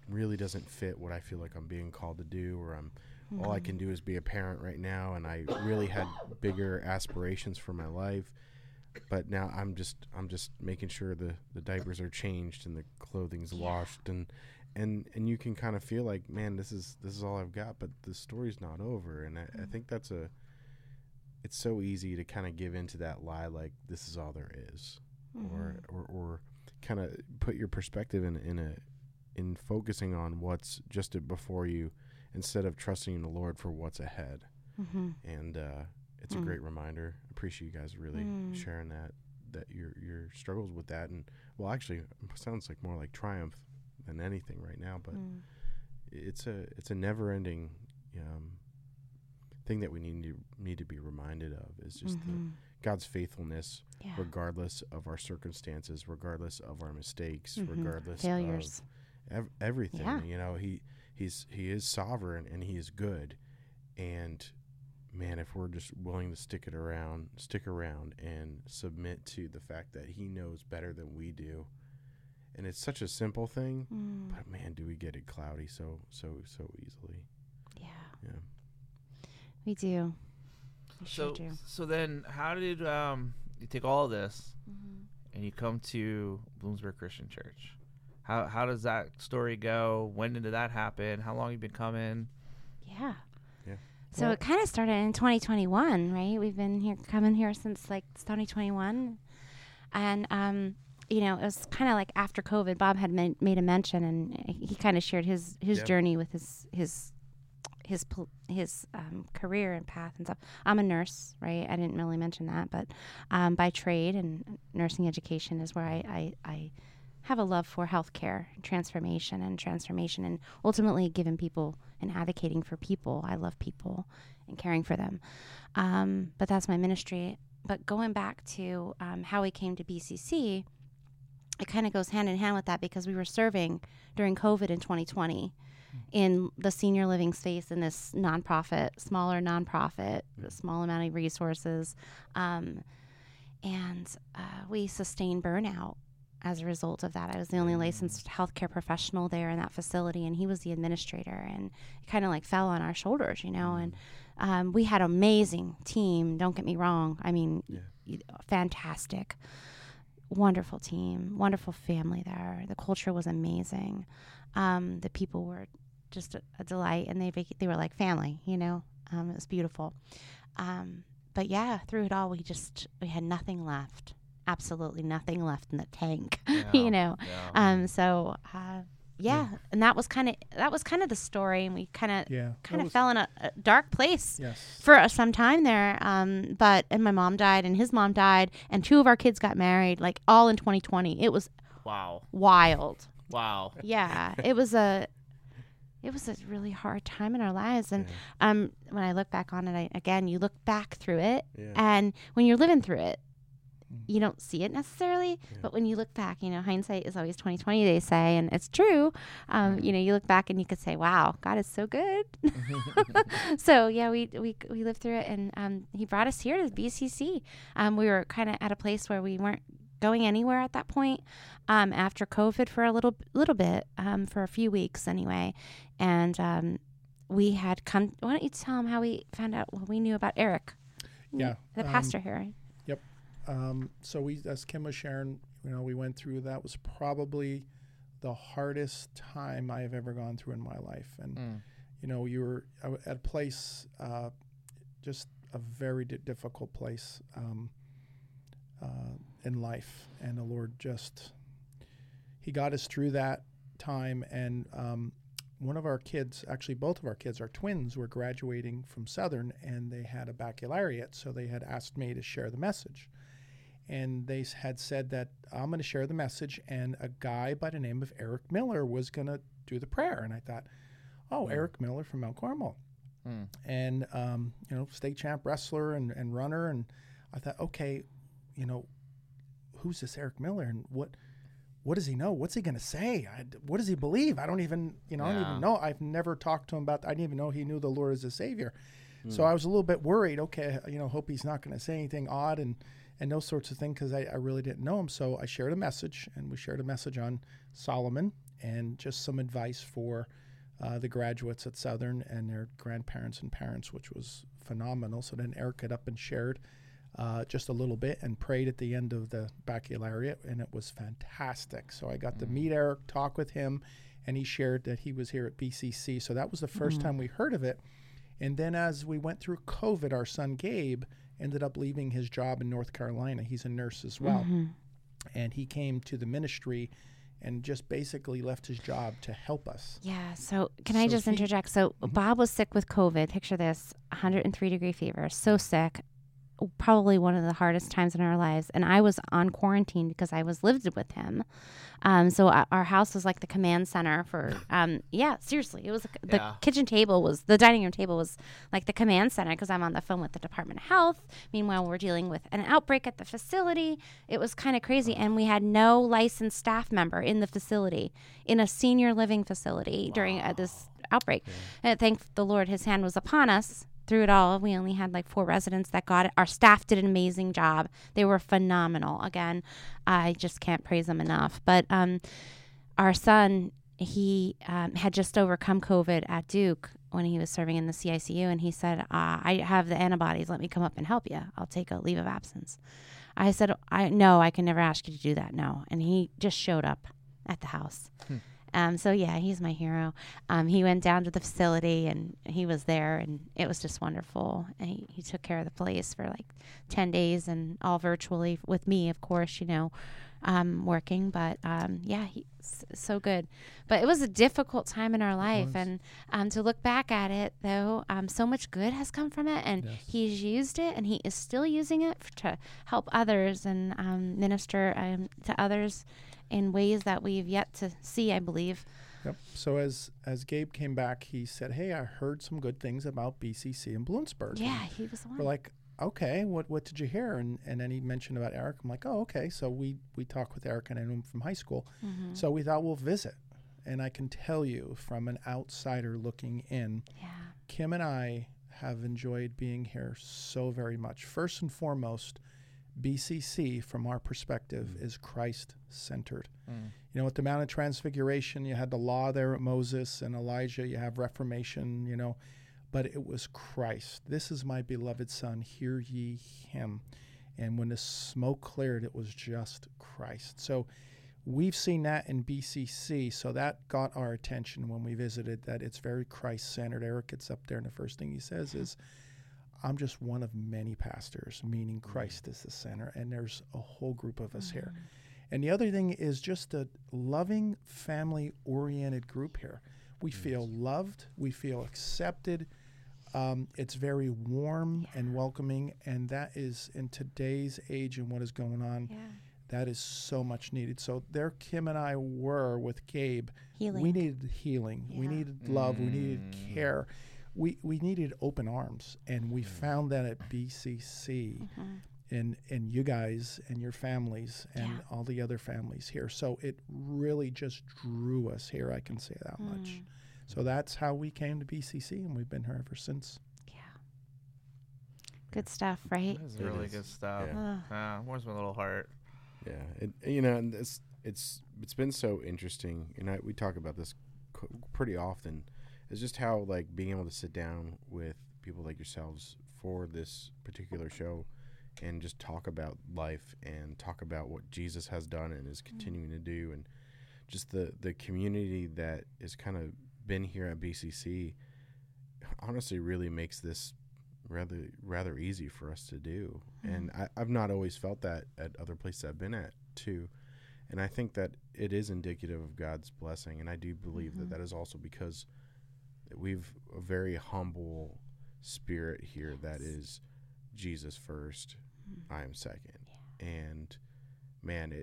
really doesn't fit what I feel like I'm being called to do, or all I can do is be a parent right now, and I really had bigger aspirations for my life. But now I'm just making sure the diapers are changed and the clothing's washed, and you can kind of feel like, man, this is all I've got, but the story's not over. And I think it's so easy to kind of give into that lie, like this is all there is, or kind of put your perspective in focusing on what's just before you, instead of trusting in the Lord for what's ahead. And it's a great reminder. I appreciate you guys really sharing that your struggles with that, and well, actually, it sounds like more like triumph than anything right now. But it's a never-ending thing that we need to be reminded of, is just God's faithfulness, regardless of our circumstances, regardless of our mistakes, regardless failures, of everything. Yeah. You know, he is sovereign and he is good, and man, if we're just willing to stick around and submit to the fact that he knows better than we do. And it's such a simple thing, but man, do we get it cloudy so easily. Yeah. We do. We sure do. So then how did you take all of this and you come to Bloomsburg Christian Church? How does that story go? When did that happen? How long have you been coming? Yeah. So it kind of started in 2021, right? We've been coming here since like 2021. And, it was kind of like after COVID, Bob had made a mention, and he kind of shared his journey with his career and path and stuff. I'm a nurse, right? I didn't really mention that, but by trade and nursing education is where I have a love for healthcare, transformation, and ultimately giving people and advocating for people. I love people and caring for them. But that's my ministry. But going back to how we came to BCC, it kind of goes hand in hand with that, because we were serving during COVID in 2020 in the senior living space in this smaller nonprofit, small amount of resources. And we sustained burnout as a result of that. I was the only licensed healthcare professional there in that facility, and he was the administrator, and it kind of like fell on our shoulders, and we had an amazing team, don't get me wrong. I mean, fantastic, wonderful team, wonderful family there. The culture was amazing. The people were just a delight, and they were like family, it was beautiful. But yeah, through it all, we had nothing left. Absolutely nothing left in the tank, and that was kind of the story, and we kind of fell in a dark place for some time there. But my mom died, and his mom died, and two of our kids got married, like all in 2020. It was wild. Wow. Yeah, it was a really hard time in our lives, and when I look back on it, you look back through it, and when you're living through it, you don't see it necessarily, but when you look back, hindsight is always 20/20, they say, and it's true. You look back and you could say, "Wow, God is so good." So yeah, we lived through it, and He brought us here to BCC. We were kind of at a place where we weren't going anywhere at that point. After COVID for a little bit, for a few weeks anyway, and we had come. Why don't you tell them how we found out what we knew about Eric? Yeah, the pastor here. Right? So we, as Kim was sharing, we went through, that was probably the hardest time I have ever gone through in my life. And, you were at a place, just a very difficult place in life. And the Lord He got us through that time. And one of our kids, actually both of our kids, our twins, were graduating from Southern, and they had a baccalaureate. So they had asked me to share the message. And they had said that I'm going to share the message, and a guy by the name of Eric Miller was going to do the prayer. And I thought, Eric Miller from Mount Carmel. And, state champ wrestler and runner. And I thought, okay, who's this Eric Miller, and what does he know? What's he going to say? What does he believe? I don't even know. I've never talked to him about, I didn't even know he knew the Lord as a Savior. So I was a little bit worried. Okay, hope he's not going to say anything odd. And and those sorts of things because I really didn't know him. So I shared a message, and we shared a message on Solomon and just some advice for the graduates at Southern and their grandparents and parents, which was phenomenal. So then Eric got up and shared just a little bit and prayed at the end of the baccalaureate, and it was fantastic. So I got to meet Eric, talk with him, and he shared that he was here at BCC. So that was the first time we heard of it. And then as we went through COVID, our son Gabe ended up leaving his job in North Carolina. He's a nurse as well. And he came to the ministry and just basically left his job to help us. Yeah. So can I just interject? So Bob was sick with COVID. Picture this, 103-degree fever, so sick, probably one of the hardest times in our lives. And I was on quarantine because I was lived with him. So our house was like the command center for, seriously. It was the kitchen table was, the dining room table was like the command center because I'm on the phone with the Department of Health. Meanwhile, we're dealing with an outbreak at the facility. It was kind of crazy. And we had no licensed staff member in the facility, in a senior living facility during this outbreak. And thank the Lord, his hand was upon us. Through it all, we only had like 4 residents that got it. Our staff did an amazing job. They were phenomenal. Again, I just can't praise them enough. But our son, he had just overcome COVID at Duke when he was serving in the CICU. And he said, I have the antibodies. Let me come up and help you. I'll take a leave of absence. I said, no, I can never ask you to do that. No. And he just showed up at the house. So yeah, he's my hero. He went down to the facility and he was there, and it was just wonderful. And he took care of the place for like 10 days and all virtually with me, of course, working. But he's so good. But it was a difficult time in our life, and to look back at it though, so much good has come from it, and he's used it, and he is still using it to help others and minister to others in ways that we've yet to see, I believe. Yep. So as Gabe came back, he said, "Hey, I heard some good things about BCC in Bloomsburg." Yeah, he was the one. We're like, "Okay, what did you hear?" And then he mentioned about Eric. I'm like, "Oh, okay." So we talked with Eric, and I knew him from high school. So we thought we'll visit. And I can tell you, from an outsider looking in, Kim and I have enjoyed being here so very much. First and foremost, BCC, from our perspective, is Christ-centered. At the Mount of Transfiguration, you had the law there at Moses and Elijah. You have Reformation, but it was Christ. "This is my beloved Son, hear ye him." And when the smoke cleared, it was just Christ. So we've seen that in BCC, so that got our attention when we visited, that it's very Christ-centered. Eric gets up there, and the first thing he says is, "I'm just one of many pastors," meaning Christ is the center, and there's a whole group of us here. And the other thing is just a loving, family-oriented group here. We feel loved. We feel accepted. It's very warm and welcoming, and that is, in today's age and what is going on, that is so much needed. So there Kim and I were with Gabe. Healing. We needed healing. We needed love. We needed care. We needed open arms, and we found that at BCC, and you guys and your families and all the other families here. So it really just drew us here, I can say that much. So that's how we came to BCC, and we've been here ever since. Good stuff, right? That's really good stuff. Warms my little heart. Yeah, and it's been so interesting, and we talk about this pretty often. It's just how, like, being able to sit down with people like yourselves for this particular show and just talk about life and talk about what Jesus has done and is continuing to do, and just the community that is kind of been here at BCC honestly really makes this rather easy for us to do. And I've not always felt that at other places I've been at too. And I think that it is indicative of God's blessing, and I do believe that is also because we've a very humble spirit here that is Jesus first, I am second. And man,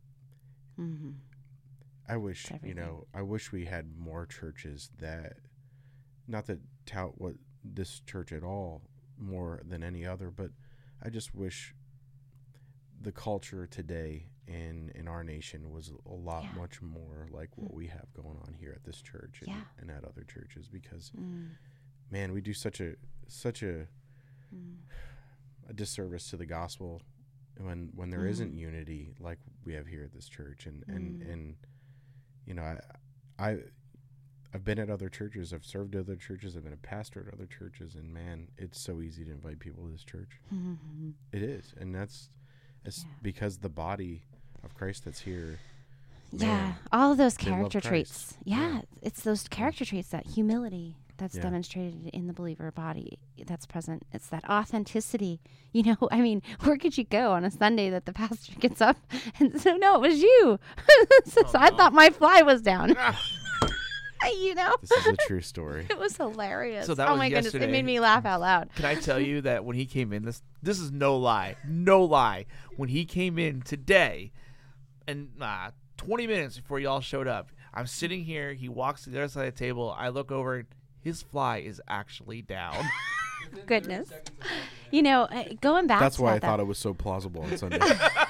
I wish, I wish we had more churches that, not to tout what this church at all more than any other, but I just wish the culture today in our nation was a lot much more like what we have going on here at this church and at other churches, because man, we do such a disservice to the gospel when there isn't unity like we have here at this church, and you know, I've been at other churches, I've served at other churches, I've been a pastor at other churches, and man, it's so easy to invite people to this church. It is, and it's because the body of Christ that's here. Man, all of those they love character Christ. traits. It's those character traits, that humility that's demonstrated in the believer body that's present. It's that authenticity. You know, I mean, where could you go on a Sunday that the pastor gets up and so, no, it was you. So I thought my fly was down. You know? This is a true story. It was hilarious. So that oh was my goodness, yesterday. it made me laugh out loud. Can I tell you that when he came in, this is no lie, no lie. When he came in today, and 20 minutes before y'all showed up, I'm sitting here. He walks to the other side of the table. I look over. His fly is actually down. Goodness. You know, going back That's to why I that, thought it was so plausible on Sunday.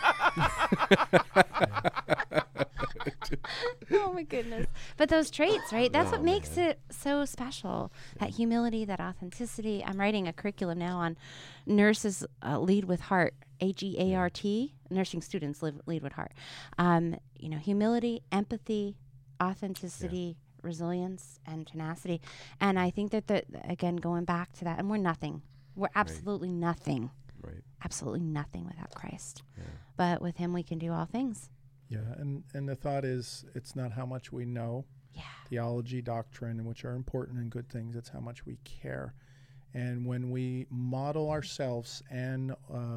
oh my goodness. But those traits, right? That's what makes it so special. That humility, that authenticity. I'm writing a curriculum now on nurses lead with heart, HEART. Nursing students lead with heart. You know, humility, empathy, authenticity, resilience, and tenacity. And I think that, again, going back to that, and we're nothing. We're absolutely nothing. Right. Absolutely nothing without Christ. But with him, we can do all things. Yeah, and the thought is, it's not how much we know, theology, doctrine, which are important and good things. It's how much we care. And when we model ourselves and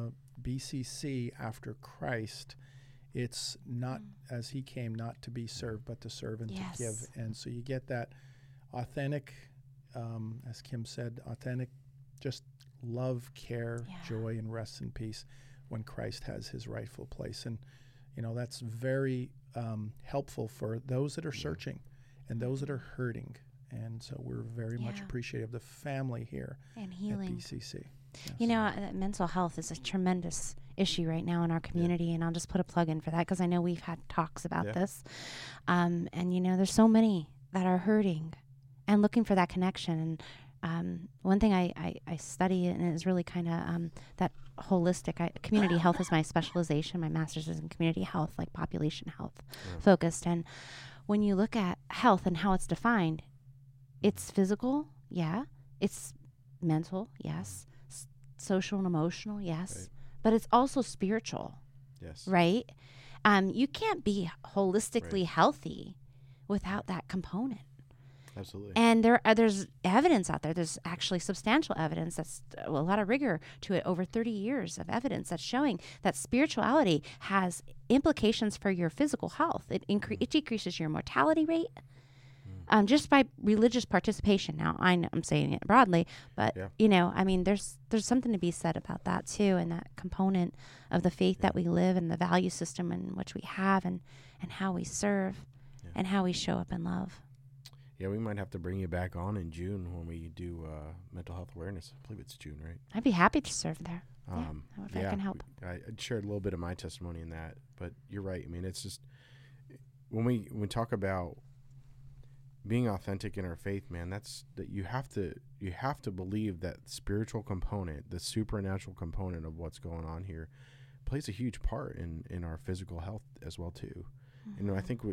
BCC after Christ, it's not as he came, not to be served, but to serve and to give. And so you get that authentic, as Kim said, authentic, just love, care, joy, and rest and peace when Christ has his rightful place. And, you know, that's very helpful for those that are searching and those that are hurting. And so we're very much appreciative of the family here and healing at BCC. Yes. You know, mental health is a tremendous issue right now in our community, and I'll just put a plug in for that because I know we've had talks about this. And, you know, there's so many that are hurting and looking for that connection. And one thing I study, and is really kind of that holistic, community health is my specialization. My master's is in community health, like population health focused. And when you look at health and how it's defined, it's physical, it's mental, social and emotional, but it's also spiritual, right? You can't be holistically healthy without that component. Absolutely. And there's evidence out there. There's actually substantial evidence that's a lot of rigor to it, over 30 years of evidence that's showing that spirituality has implications for your physical health. It decreases your mortality rate. Just by religious participation. Now, I'm saying it broadly, but, you know, I mean, there's something to be said about that, too, and that component of the faith that we live and the value system in which we have and how we serve and how we show up in love. Yeah, we might have to bring you back on in June when we do mental health awareness. I believe it's June, right? I'd be happy to serve there. If I can help. I shared a little bit of my testimony in that, but you're right. I mean, it's just when we talk about being authentic in our faith, man, that's that you have to believe that spiritual component, the supernatural component of what's going on here, plays a huge part in our physical health as well too. You know, I think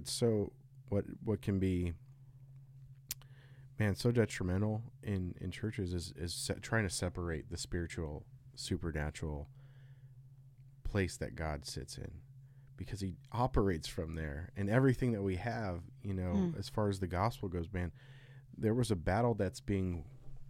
what can be, man, so detrimental in churches is trying to separate the spiritual, supernatural place that God sits in, because he operates from there. And everything that we have, you know, as far as the gospel goes, man, there was a battle is being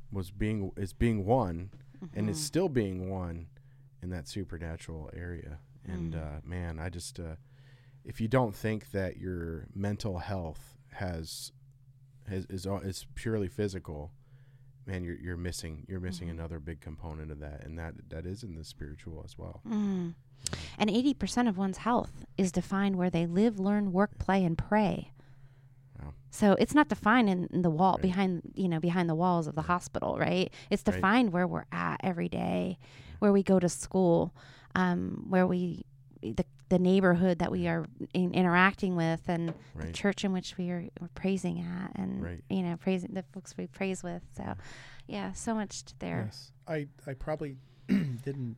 won and is still being won in that supernatural area. And man, I just if you don't think that your mental health is purely physical, man, you're missing another big component of that, and that is in the spiritual as well. And 80% of one's health is defined where they live, learn, work, play, and pray. Wow. So it's not defined in the wall behind the walls of the hospital, right? It's defined where we're at every day, where we go to school, where the neighborhood that we are interacting with, and the church in which we're praising at, and you know, praising the folks we praise with. So, yeah, so much there. Yes, I probably didn't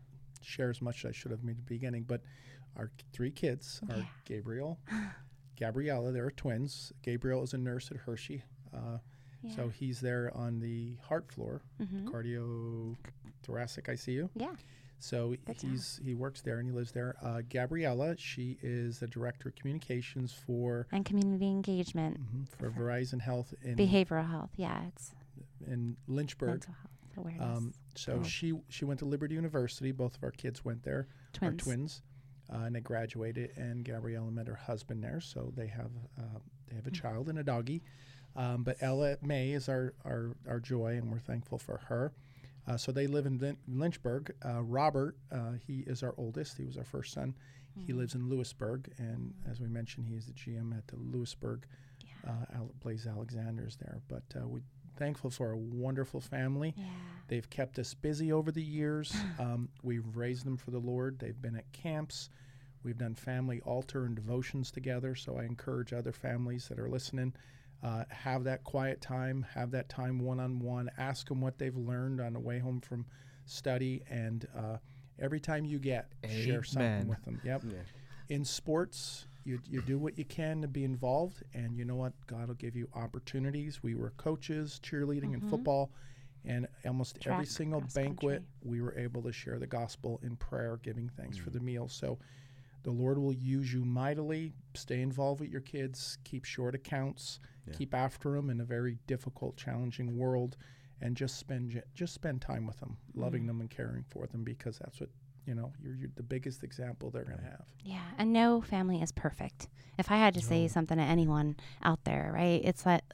share as much as I should have in the beginning, but our 3 kids are Yeah. Gabriella. They're twins. Gabriel is a nurse at Hershey. So he's there on the heart floor, cardiothoracic ICU. Yeah. So Good job. he works there and he lives there. Gabriella, she is the director of communications for And community engagement, Verizon Health behavioral health. Yeah, it's in Lynchburg. mental health awareness. So Cool. she went to Liberty University. Both of our kids went there. Our twins, and they graduated. And Gabriella met her husband there. So they have a child and a doggy. But Ella May is our joy, and we're thankful for her. So they live in Lynchburg. Robert, he is our oldest. He was our first son. He lives in Lewisburg, and as we mentioned, he is the GM at the Lewisburg Blaze Alexander's there. But we're thankful for a wonderful family. Yeah. They've kept us busy over the years. We've raised them for the Lord. They've been at camps. We've done family altar and devotions together. So I encourage other families that are listening, have that quiet time, have that time one-on-one, ask them what they've learned on the way home from study, and every time you share something Amen. with them. Yep. Yeah. In sports, you do what you can to be involved, and you know what? God will give you opportunities. We were coaches, cheerleading and football, and almost every Track, single cross banquet, country. we were able to share the gospel in prayer, giving thanks for the meal. So the Lord will use you mightily. Stay involved with your kids. Keep short accounts. Yeah. Keep after them in a very difficult, challenging world, and just spend time with them, loving them and caring for them, because that's what you're the biggest example they're going to have. Yeah, and no family is perfect. If I had to say something to anyone out there, right, it's that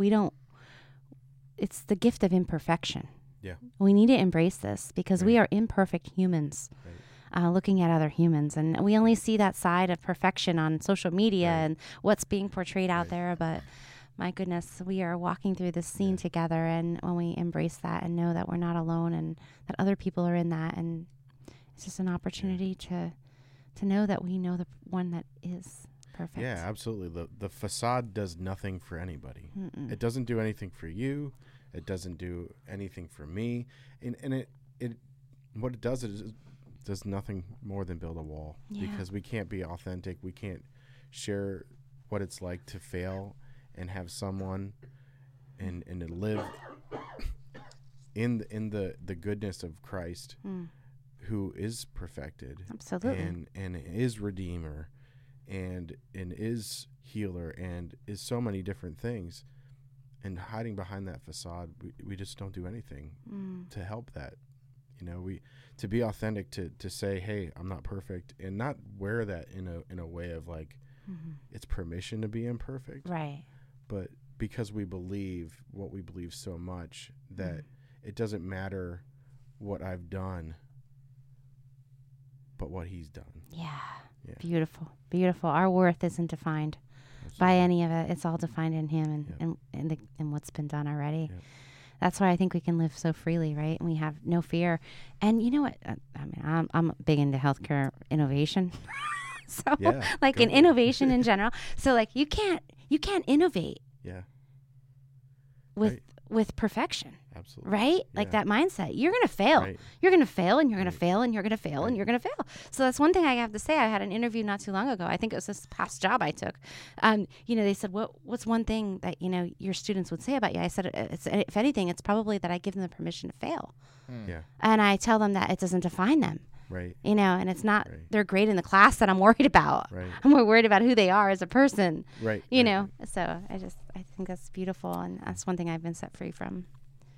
it's the gift of imperfection. Yeah. We need to embrace this because we Right. are imperfect humans. Looking at other humans, and we only see that side of perfection on social media Right. and what's being portrayed out Right. there. But my goodness, we are walking through this scene Yeah. together, and when we embrace that and know that we're not alone and that other people are in that, and it's just an opportunity to know that we know the one that is perfect. Yeah, absolutely. The facade does nothing for anybody. Mm-mm. It doesn't do anything for you. It doesn't do anything for me. And it what it does is it does nothing more than build a wall, Yeah. because we can't be authentic. We can't share what it's like to fail and have someone and to live in the goodness of Christ, who is perfected. Absolutely. And is redeemer and is healer and is so many different things. And hiding behind that facade, we just don't do anything to help that. To be authentic, to say, hey, I'm not perfect, and not wear that in a way of like it's permission to be imperfect, Right. but because we believe what we believe so much that it doesn't matter what I've done, but what he's done. Yeah. Yeah. Beautiful. Beautiful. Our worth isn't defined by any of it. It's all defined in him and what's been done already. Yeah. That's why I think we can live so freely, right? And we have no fear. And you know what? I'm big into healthcare innovation. So Yeah, like in go. innovation in general. So like you can't innovate Yeah, with perfection. absolutely. Right? Like Yeah. that mindset. You're going to fail. Right. You're going to fail and you're going Right. to fail and you're going to fail and Right. you're going to fail. So that's one thing I have to say. I had an interview not too long ago. I think it was this past job I took. They said, what's one thing that, your students would say about you? I said, if anything, it's probably that I give them the permission to fail. Yeah, And I tell them that it doesn't define them. right, And it's not Right. their grade in the class that I'm worried about. right, I'm more worried about who they are as a person, right. know. So I think that's beautiful. And that's one thing I've been set free from.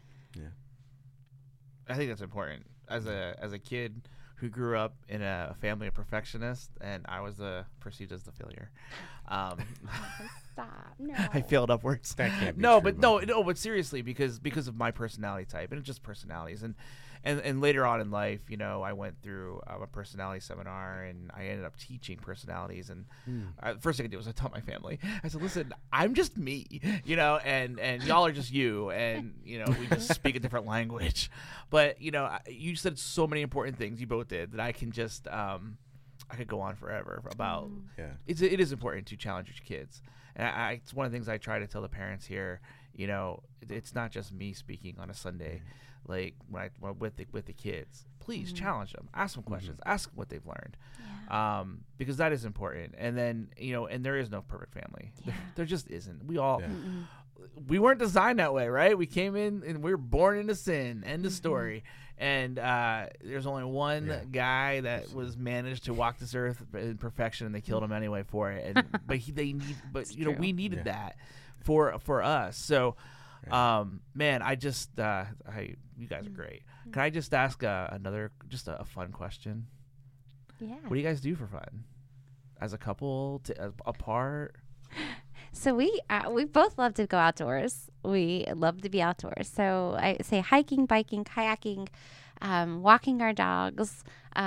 I think that's important. As a kid who grew up in a family of perfectionists, and I was perceived as the failure. Stop. No. I failed upwards. That can't be no, true, but no, Michael. but seriously, because of my personality type, and it's just personalities, and later on in life, I went through a personality seminar, and I ended up teaching personalities. And first thing I did was I taught my family. I said, "Listen, I'm just me, and y'all are just you, and we just speak a different language." But you said so many important things. You both did that I can just I could go on forever about. Yeah, It is important to challenge your kids, and it's one of the things I try to tell the parents here. It's not just me speaking on a Sunday, like when with the kids. please challenge them, ask them questions, ask them what they've learned, Yeah. because that is important. And then, and there is no perfect family. Yeah. There just isn't. We all, Yeah. we weren't designed that way, right? We came in and we were born into sin. End of story. And there's only one guy that was managed to walk this earth in perfection, and they killed him anyway for it. And we needed that for us. So, man, you guys are great. Can I just ask another, just a fun question? Yeah. What do you guys do for fun? As a couple, apart? So we both love to go outdoors. We love to be outdoors. So I say hiking, biking, kayaking, walking our dogs.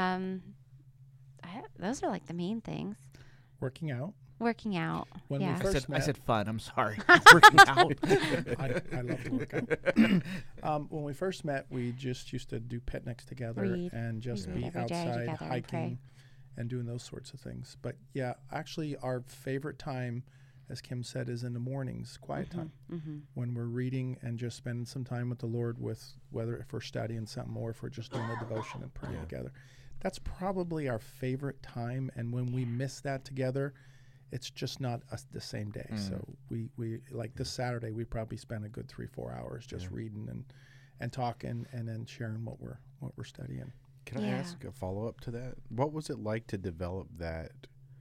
Those are like the main things. Working out. Working out. When yeah. we first I met, said fun. I'm sorry. Working out. I love to work out. When we first met, we just used to do picnics together Read. and just Read be every day outside together and pray. hiking and doing those sorts of things. But yeah, actually, our favorite time, as Kim said, is in the mornings, quiet time, when we're reading and just spending some time with the Lord, with whether if we're studying something or if we're just doing a devotion and praying together. That's probably our favorite time. And when we miss that together, it's just not the same day. So we like this Saturday, we probably spent a good 3-4 hours just reading and talking and then sharing what we're studying. Can I ask a follow-up to that? What was it like to develop that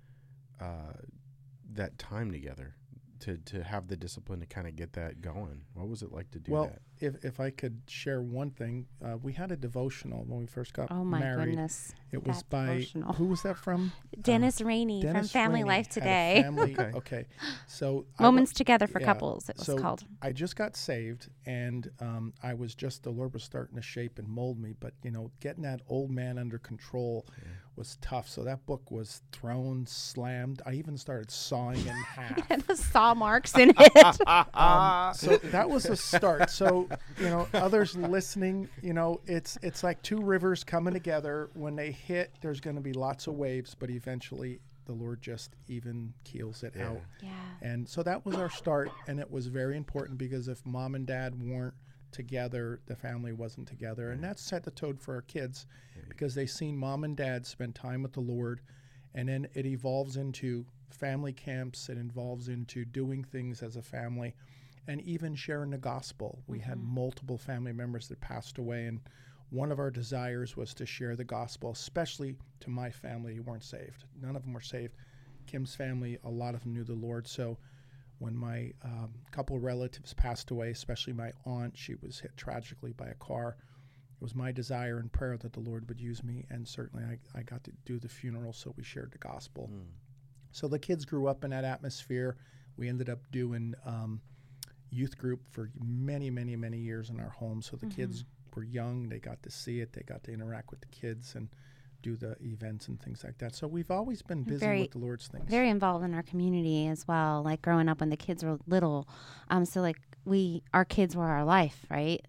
time together, to have the discipline to kind of get that going? What was it like to do that? If I could share one thing, we had a devotional when we first got Oh my married. goodness. It was That by, devotional. who was that from? Dennis Rainey from Dennis Family Rainey Life had a Today. family- Okay. okay. So Moments Together for yeah, Couples, it was so called. I just got saved, and the Lord was starting to shape and mold me, but getting that old man under control was tough. So that book was thrown, slammed. I even started sawing in half. And the saw marks in it. So that was a start. So others listening, it's like two rivers coming together. When they hit, there's going to be lots of waves, but eventually the Lord just even keels it out. Yeah. And so that was our start, and it was very important because if mom and dad weren't together, the family wasn't together. And that set the tone for our kids because they seen mom and dad spend time with the Lord, and then it evolves into family camps. It evolves into doing things as a family and even sharing the gospel. We had multiple family members that passed away, and one of our desires was to share the gospel, especially to my family who weren't saved. None of them were saved. Kim's family, a lot of them knew the Lord. So when my couple of relatives passed away, especially my aunt, she was hit tragically by a car. It was my desire and prayer that the Lord would use me, and certainly I got to do the funeral, so we shared the gospel. So the kids grew up in that atmosphere. We ended up doing youth group for many, many, many years in our home. So the kids were young. They got to see it. They got to interact with the kids and do the events and things like that. So we've always been busy with the Lord's things. Very involved in our community as well, like growing up when the kids were little. So like our kids were our life, right?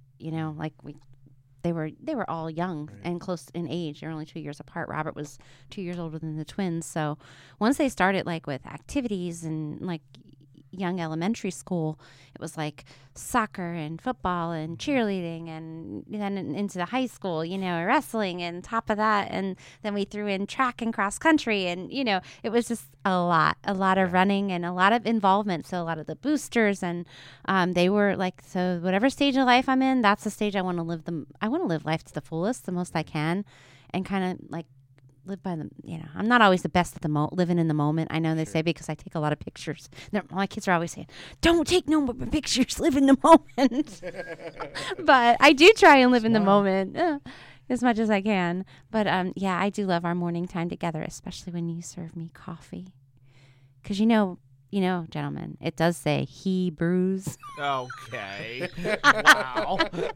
They were all young and close in age. They're only 2 years apart. Robert was 2 years older than the twins. So once they started like with activities and like young elementary school, it was like soccer and football and cheerleading, and then into the high school, wrestling, and top of that, and then we threw in track and cross country, and it was just a lot of running and a lot of involvement. So a lot of the boosters, and they were like, so whatever stage of life I'm in, that's the stage I want to live. I want to live life to the fullest, the most I can, and kind of like live by the, I'm not always the best at living in the moment. I know they say, because I take a lot of pictures. My kids are always saying, don't take no more pictures, live in the moment. But I do try and live in the moment as much as I can. But I do love our morning time together, especially when you serve me coffee. Because gentlemen, it does say he brews. Okay. Wow.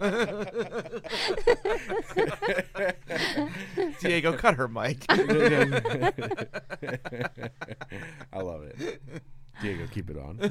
Diego, cut her mic. I love it. Diego, keep it on.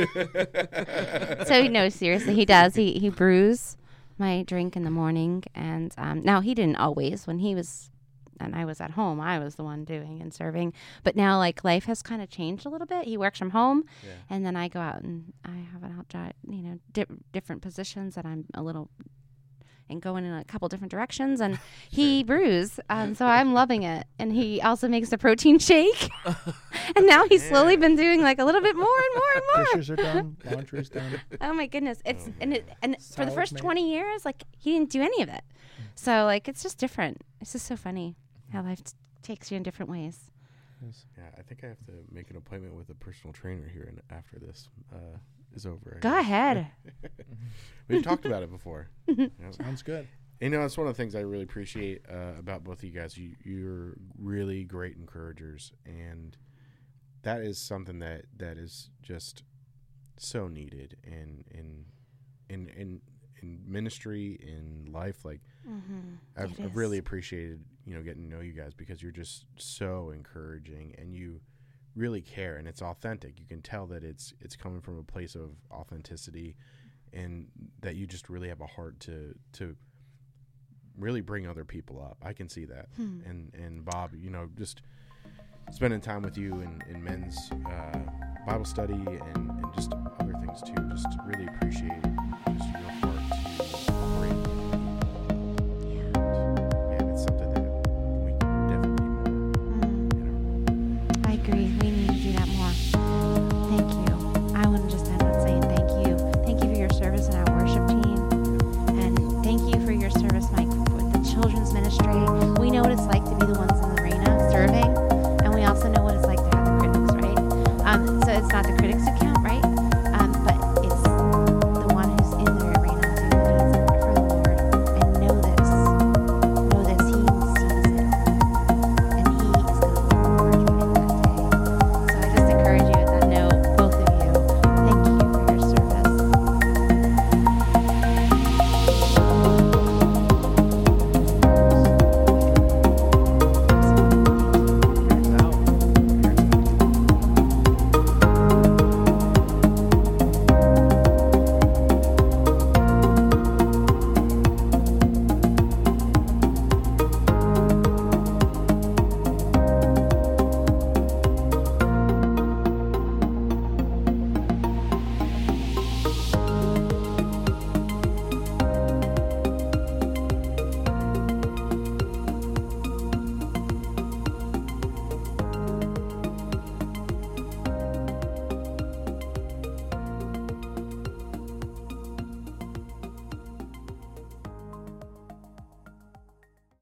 So no, seriously, he does. He brews my drink in the morning, and now he didn't always. When he was, and I was at home, I was the one doing and serving. But now, like, life has kind of changed a little bit. He works from home, and then I go out and I have an out job, different positions that I'm a little and going in a couple different directions. And he brews, so I'm loving it. And he also makes a protein shake. And now he's slowly been doing like a little bit more and more and more. Dishes are done. Laundry's done. Oh my goodness! It's and for the Salad's first made. 20 years, like he didn't do any of it. So like it's just different. It's just so funny how life takes you in different ways. Yeah, I think I have to make an appointment with a personal trainer here and after this is over. I Go guess. ahead. We've talked about it before. You know? Sounds good. You know, that's one of the things I really appreciate about both of you guys. You're really great encouragers, and that is something that is just so needed in ministry, in life. Like I've really appreciated, you know, getting to know you guys because you're just so encouraging and you really care, and it's authentic. You can tell that it's coming from a place of authenticity, and that you just really have a heart to really bring other people up. I can see that. And Bob, you know, just spending time with you in men's Bible study and